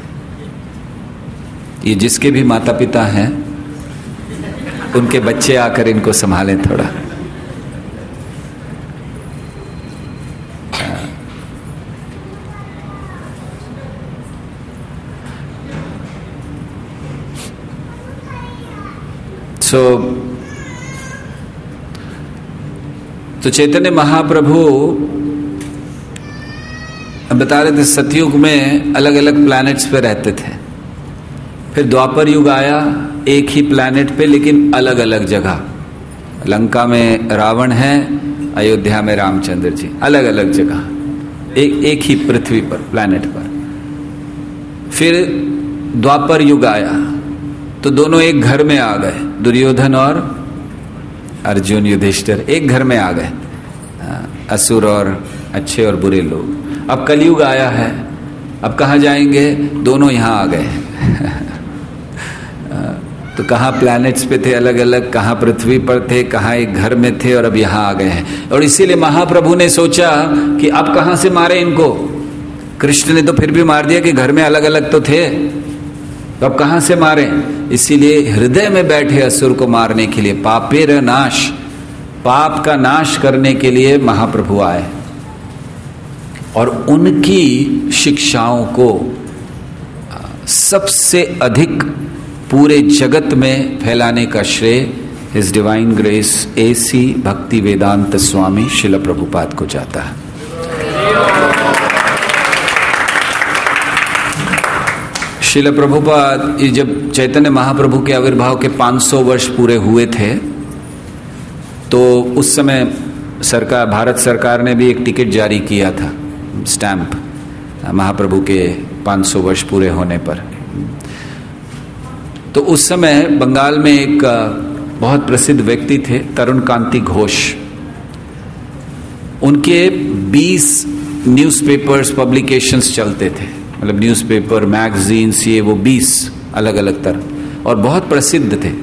ये जिसके भी माता पिता हैं उनके बच्चे आकर इनको संभालें थोड़ा। So, तो चैतन्य महाप्रभु बता रहे थे सतयुग में अलग अलग प्लैनेट्स पे रहते थे, फिर द्वापर युग आया, एक ही प्लैनेट पे लेकिन अलग अलग जगह। लंका में रावण है, अयोध्या में रामचंद्र जी, अलग अलग जगह, एक एक ही पृथ्वी पर, प्लैनेट पर। फिर द्वापर युग आया तो दोनों एक घर में आ गए, दुर्योधन और अर्जुन युधिष्ठिर एक घर में आ गए, असुर और अच्छे और बुरे लोग। अब कलयुग आया है, अब कहाँ जाएंगे? दोनों यहाँ आ गए। तो कहाँ प्लैनेट्स पे थे अलग अलग, कहाँ पृथ्वी पर थे, कहाँ एक घर में थे, और अब यहाँ आ गए हैं। और इसीलिए महाप्रभु ने सोचा कि अब कहाँ से मारे इनको। कृष्ण ने तो फिर भी मार दिया कि घर में अलग अलग तो थे, तो अब कहां से मारे? इसीलिए हृदय में बैठे असुर को मारने के लिए, पापेर नाश, पाप का नाश करने के लिए महाप्रभु आए। और उनकी शिक्षाओं को सबसे अधिक पूरे जगत में फैलाने का श्रेय हिज डिवाइन ग्रेस एसी भक्ति वेदांत स्वामी श्रील प्रभुपाद को जाता है। श्रील प्रभुपाद, ये जब चैतन्य महाप्रभु के आविर्भाव के पाँच सौ वर्ष पूरे हुए थे तो उस समय सरकार, भारत सरकार ने भी एक टिकट जारी किया था, स्टैंप, महाप्रभु के पाँच सौ वर्ष पूरे होने पर। तो उस समय बंगाल में एक बहुत प्रसिद्ध व्यक्ति थे, तरुण कांति घोष। उनके बीस न्यूज़पेपर्स, पब्लिकेशंस चलते थे, मतलब न्यूज़पेपर, मैगजीन्स, ये वो बीस अलग अलग तरह, और बहुत प्रसिद्ध थे।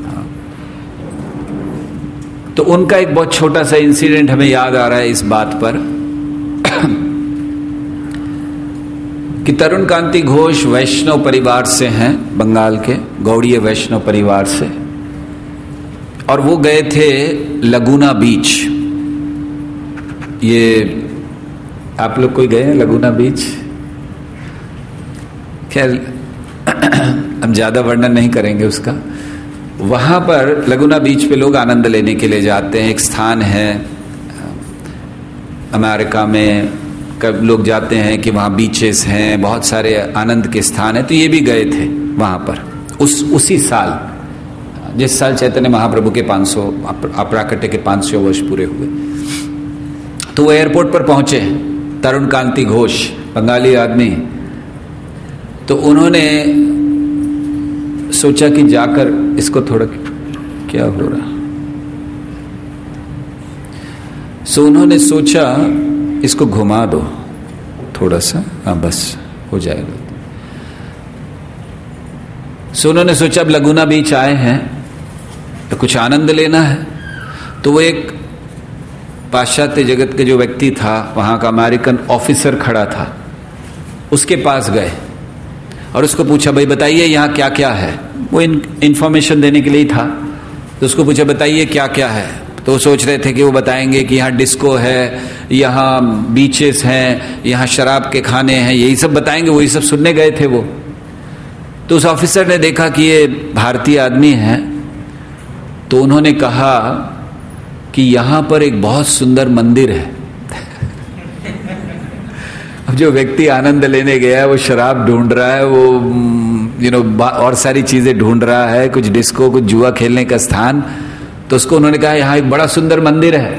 तो उनका एक बहुत छोटा सा इंसिडेंट हमें याद आ रहा है इस बात पर कि तरुण कांति घोष वैष्णव परिवार से हैं, बंगाल के गौड़ीय वैष्णव परिवार से, और वो गए थे लगुना बीच। ये आप लोग कोई गए हैं लगुना बीच? खैर हम ज्यादा वर्णन नहीं करेंगे उसका। वहां पर लगुना बीच पे लोग आनंद लेने के लिए जाते हैं। एक स्थान है अमेरिका में, कब लोग जाते हैं कि वहाँ बीचेस हैं, बहुत सारे आनंद के स्थान हैं। तो ये भी गए थे वहाँ पर उस उसी साल, जिस साल चैतन्य महाप्रभु के पाँच सौ अप्राकट्य के पाँच सौ वर्ष पूरे हुए। तो वो एयरपोर्ट पर पहुंचे, तरुण कांति घोष, बंगाली आदमी। तो उन्होंने सोचा कि जाकर इसको थोड़ा, क्या हो रहा, सो उन्होंने सोचा इसको घुमा दो थोड़ा सा, हाँ बस हो जाएगा। सो उन्होंने सोचा अब लगुना बीच आए हैं तो कुछ आनंद लेना है। तो वो एक पाश्चात्य जगत के जो व्यक्ति था, वहां का अमेरिकन ऑफिसर खड़ा था, उसके पास गए और उसको पूछा, भाई बताइए यहाँ क्या क्या है। वो इंफॉर्मेशन देने के लिए ही था। तो उसको पूछा, बताइए क्या क्या है। तो सोच रहे थे कि वो बताएंगे कि यहाँ डिस्को है, यहाँ बीचेस हैं, यहाँ शराब के खाने हैं, यही सब बताएंगे। वही सब सुनने गए थे वो। तो उस ऑफिसर ने देखा कि ये भारतीय आदमी है, तो उन्होंने कहा कि यहाँ पर एक बहुत सुंदर मंदिर है। अब जो व्यक्ति आनंद लेने गया है वो शराब ढूंढ रहा है, वो यू नो और सारी चीजें ढूंढ रहा है, कुछ डिस्को, कुछ जुआ खेलने का स्थान। तो उसको उन्होंने कहा यहाँ एक बड़ा सुंदर मंदिर है।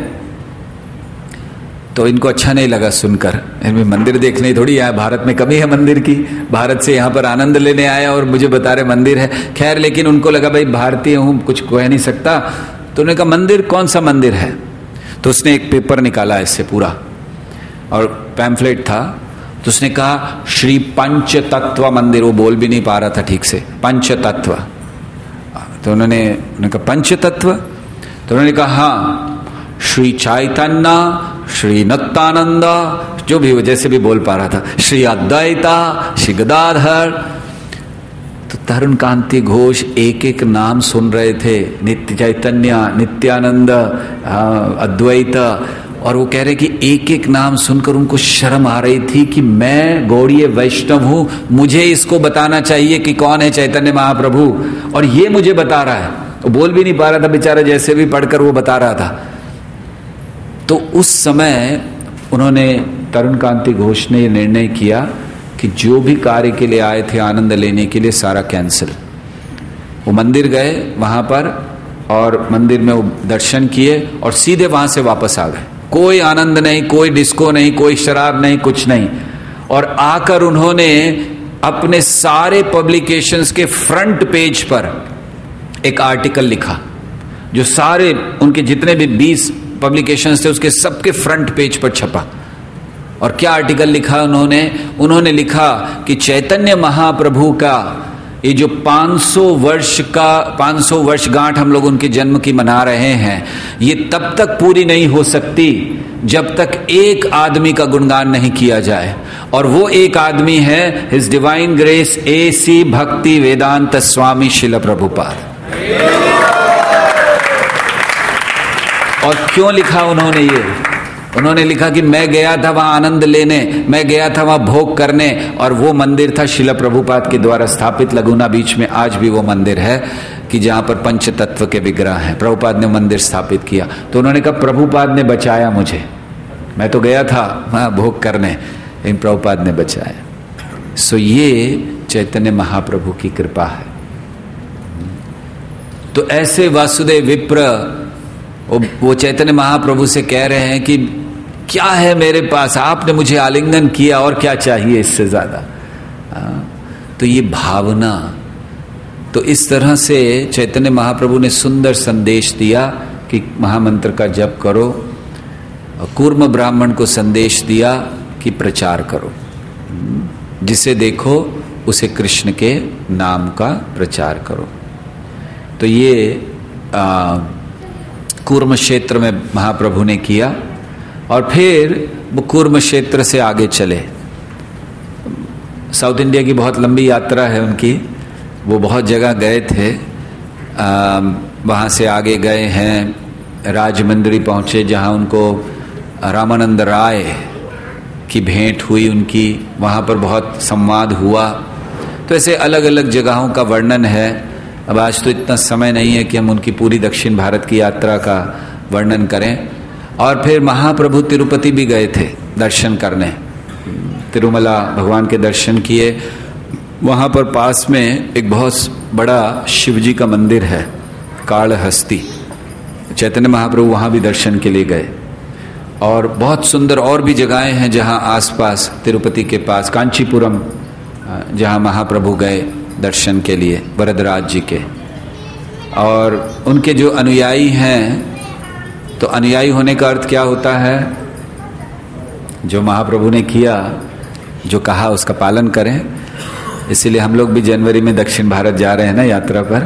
तो इनको अच्छा नहीं लगा सुनकर, इनमें मंदिर देखने थोड़ी आया, भारत में कमी है मंदिर की, भारत से यहाँ पर आनंद लेने आया और मुझे बता रहे मंदिर है। खैर, लेकिन उनको लगा भाई भारतीय हूँ, कुछ कह नहीं सकता। तो उन्होंने कहा मंदिर, कौन सा मंदिर है? तो उसने एक पेपर निकाला इससे पूरा, और पैम्फलेट था। तो उसने कहा श्री पंच तत्व मंदिर। वो बोल भी नहीं पा रहा था ठीक से, पंच तत्व। तो उन्होंने उन्होंने कहा पंच तत्व? तो उन्होंने कहा हाँ, श्री चैतन्य, श्री नित्यानंद, जो भी वो जैसे भी बोल पा रहा था, श्री अद्वैता, श्री गदाधर। तो तरुण कांति घोष एक एक नाम सुन रहे थे, नित्य चैतन्य, नित्यानंद, अद्वैत, और वो कह रहे कि एक एक नाम सुनकर उनको शर्म आ रही थी कि मैं गौड़ीय वैष्णव हूं, मुझे इसको बताना चाहिए कि कौन है चैतन्य महाप्रभु, और ये मुझे बता रहा है। वो बोल भी नहीं पा रहा था बेचारा, जैसे भी पढ़कर वो बता रहा था। तो उस समय उन्होंने, तरुण कांति घोष ने निर्णय किया कि जो भी कार्य के लिए आए थे आनंद लेने के लिए, सारा कैंसिल। वो मंदिर गए वहां पर, और मंदिर में वो दर्शन किए और सीधे वहां से वापस आ गए। कोई आनंद नहीं, कोई डिस्को नहीं, कोई शराब नहीं, कुछ नहीं। और आकर उन्होंने अपने सारे पब्लिकेशंस के फ्रंट पेज पर एक आर्टिकल लिखा, जो सारे उनके जितने भी बीस पब्लिकेशंस थे उसके सबके फ्रंट पेज पर छपा। और क्या आर्टिकल लिखा उन्होंने? उन्होंने लिखा कि चैतन्य महाप्रभु का ये जो पाँच सौ वर्ष का पाँच सौ वर्षगांठ हम लोग उनके जन्म की मना रहे हैं, ये तब तक पूरी नहीं हो सकती जब तक एक आदमी का गुणगान नहीं किया जाए, और वो एक आदमी है his divine grace A C Bhakti Vedanta स्वामी शिल प्रभुपाद। और क्यों लिखा उन्होंने ये? उन्होंने लिखा कि मैं गया था वहां आनंद लेने, मैं गया था वहां भोग करने, और वो मंदिर था शिला प्रभुपाद के द्वारा स्थापित लगुना बीच में। आज भी वो मंदिर है कि जहां पर पंच तत्व के विग्रह हैं। प्रभुपाद ने मंदिर स्थापित किया। तो उन्होंने कहा प्रभुपाद ने बचाया मुझे, मैं तो गया था वहां भोग करने, लेकिन प्रभुपाद ने बचाया। सो ये चैतन्य महाप्रभु की कृपा है। तो ऐसे वासुदेव विप्र वो चैतन्य महाप्रभु से कह रहे हैं कि क्या है मेरे पास, आपने मुझे आलिंगन किया, और क्या चाहिए इससे ज्यादा। तो ये भावना, तो इस तरह से चैतन्य महाप्रभु ने सुंदर संदेश दिया कि महामंत्र का जप करो। कूर्म ब्राह्मण को संदेश दिया कि प्रचार करो, जिसे देखो उसे कृष्ण के नाम का प्रचार करो। तो ये आ, कूर्म क्षेत्र में महाप्रभु ने किया, और फिर वो कूर्म क्षेत्र से आगे चले। साउथ इंडिया की बहुत लंबी यात्रा है उनकी, वो बहुत जगह गए थे। आ, वहाँ से आगे गए हैं, राजमंदिरी पहुँचे, जहाँ उनको रामानंद राय की भेंट हुई उनकी, वहाँ पर बहुत संवाद हुआ। तो ऐसे अलग अलग जगहों का वर्णन है। अब आज तो इतना समय नहीं है कि हम उनकी पूरी दक्षिण भारत की यात्रा का वर्णन करें। और फिर महाप्रभु तिरुपति भी गए थे दर्शन करने, तिरुमला भगवान के दर्शन किए। वहाँ पर पास में एक बहुत बड़ा शिवजी का मंदिर है, कालहस्ती। चैतन्य महाप्रभु वहाँ भी दर्शन के लिए गए। और बहुत सुंदर और भी जगहें हैं जहाँ आसपास, तिरुपति के पास कांचीपुरम, जहाँ महाप्रभु गए दर्शन के लिए वरदराज जी के। और उनके जो अनुयायी हैं, तो अनुयायी होने का अर्थ क्या होता है? जो महाप्रभु ने किया, जो कहा, उसका पालन करें। इसीलिए हम लोग भी जनवरी में दक्षिण भारत जा रहे हैं ना यात्रा पर।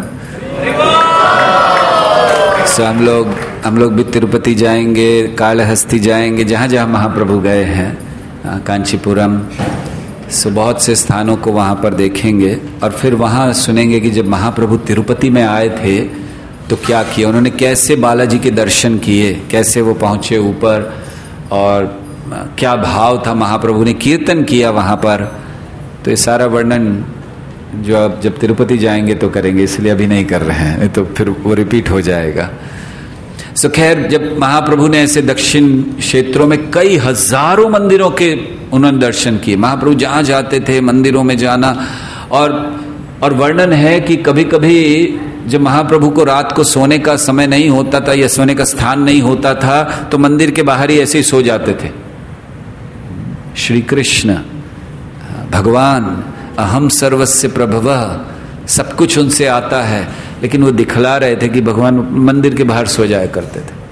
सो हम लोग हम लोग भी तिरुपति जाएंगे, कालहस्ती जाएंगे, जहाँ जहाँ महाप्रभु गए हैं, कांचीपुरम। सो बहुत से स्थानों को वहाँ पर देखेंगे। और फिर वहाँ सुनेंगे कि जब महाप्रभु तिरुपति में आए थे तो क्या किया उन्होंने, कैसे बालाजी के दर्शन किए, कैसे वो पहुँचे ऊपर, और क्या भाव था महाप्रभु ने, कीर्तन किया वहाँ पर। तो ये सारा वर्णन जो अब जब तिरुपति जाएंगे तो करेंगे, इसलिए अभी नहीं कर रहे हैं, तो फिर वो रिपीट हो जाएगा। सो खैर, जब महाप्रभु ने ऐसे दक्षिण क्षेत्रों में कई हजारों मंदिरों के उन्होंने दर्शन किए। महाप्रभु जहाँ जाते थे मंदिरों में जाना। और और वर्णन है कि कभी कभी जब महाप्रभु को रात को सोने का समय नहीं होता था या सोने का स्थान नहीं होता था, तो मंदिर के बाहर ही ऐसे ही सो जाते थे। श्री कृष्ण भगवान अहम सर्वस्य प्रभवः, सब कुछ उनसे आता है, लेकिन वो दिखला रहे थे कि भगवान मंदिर के बाहर सो जाया करते थे।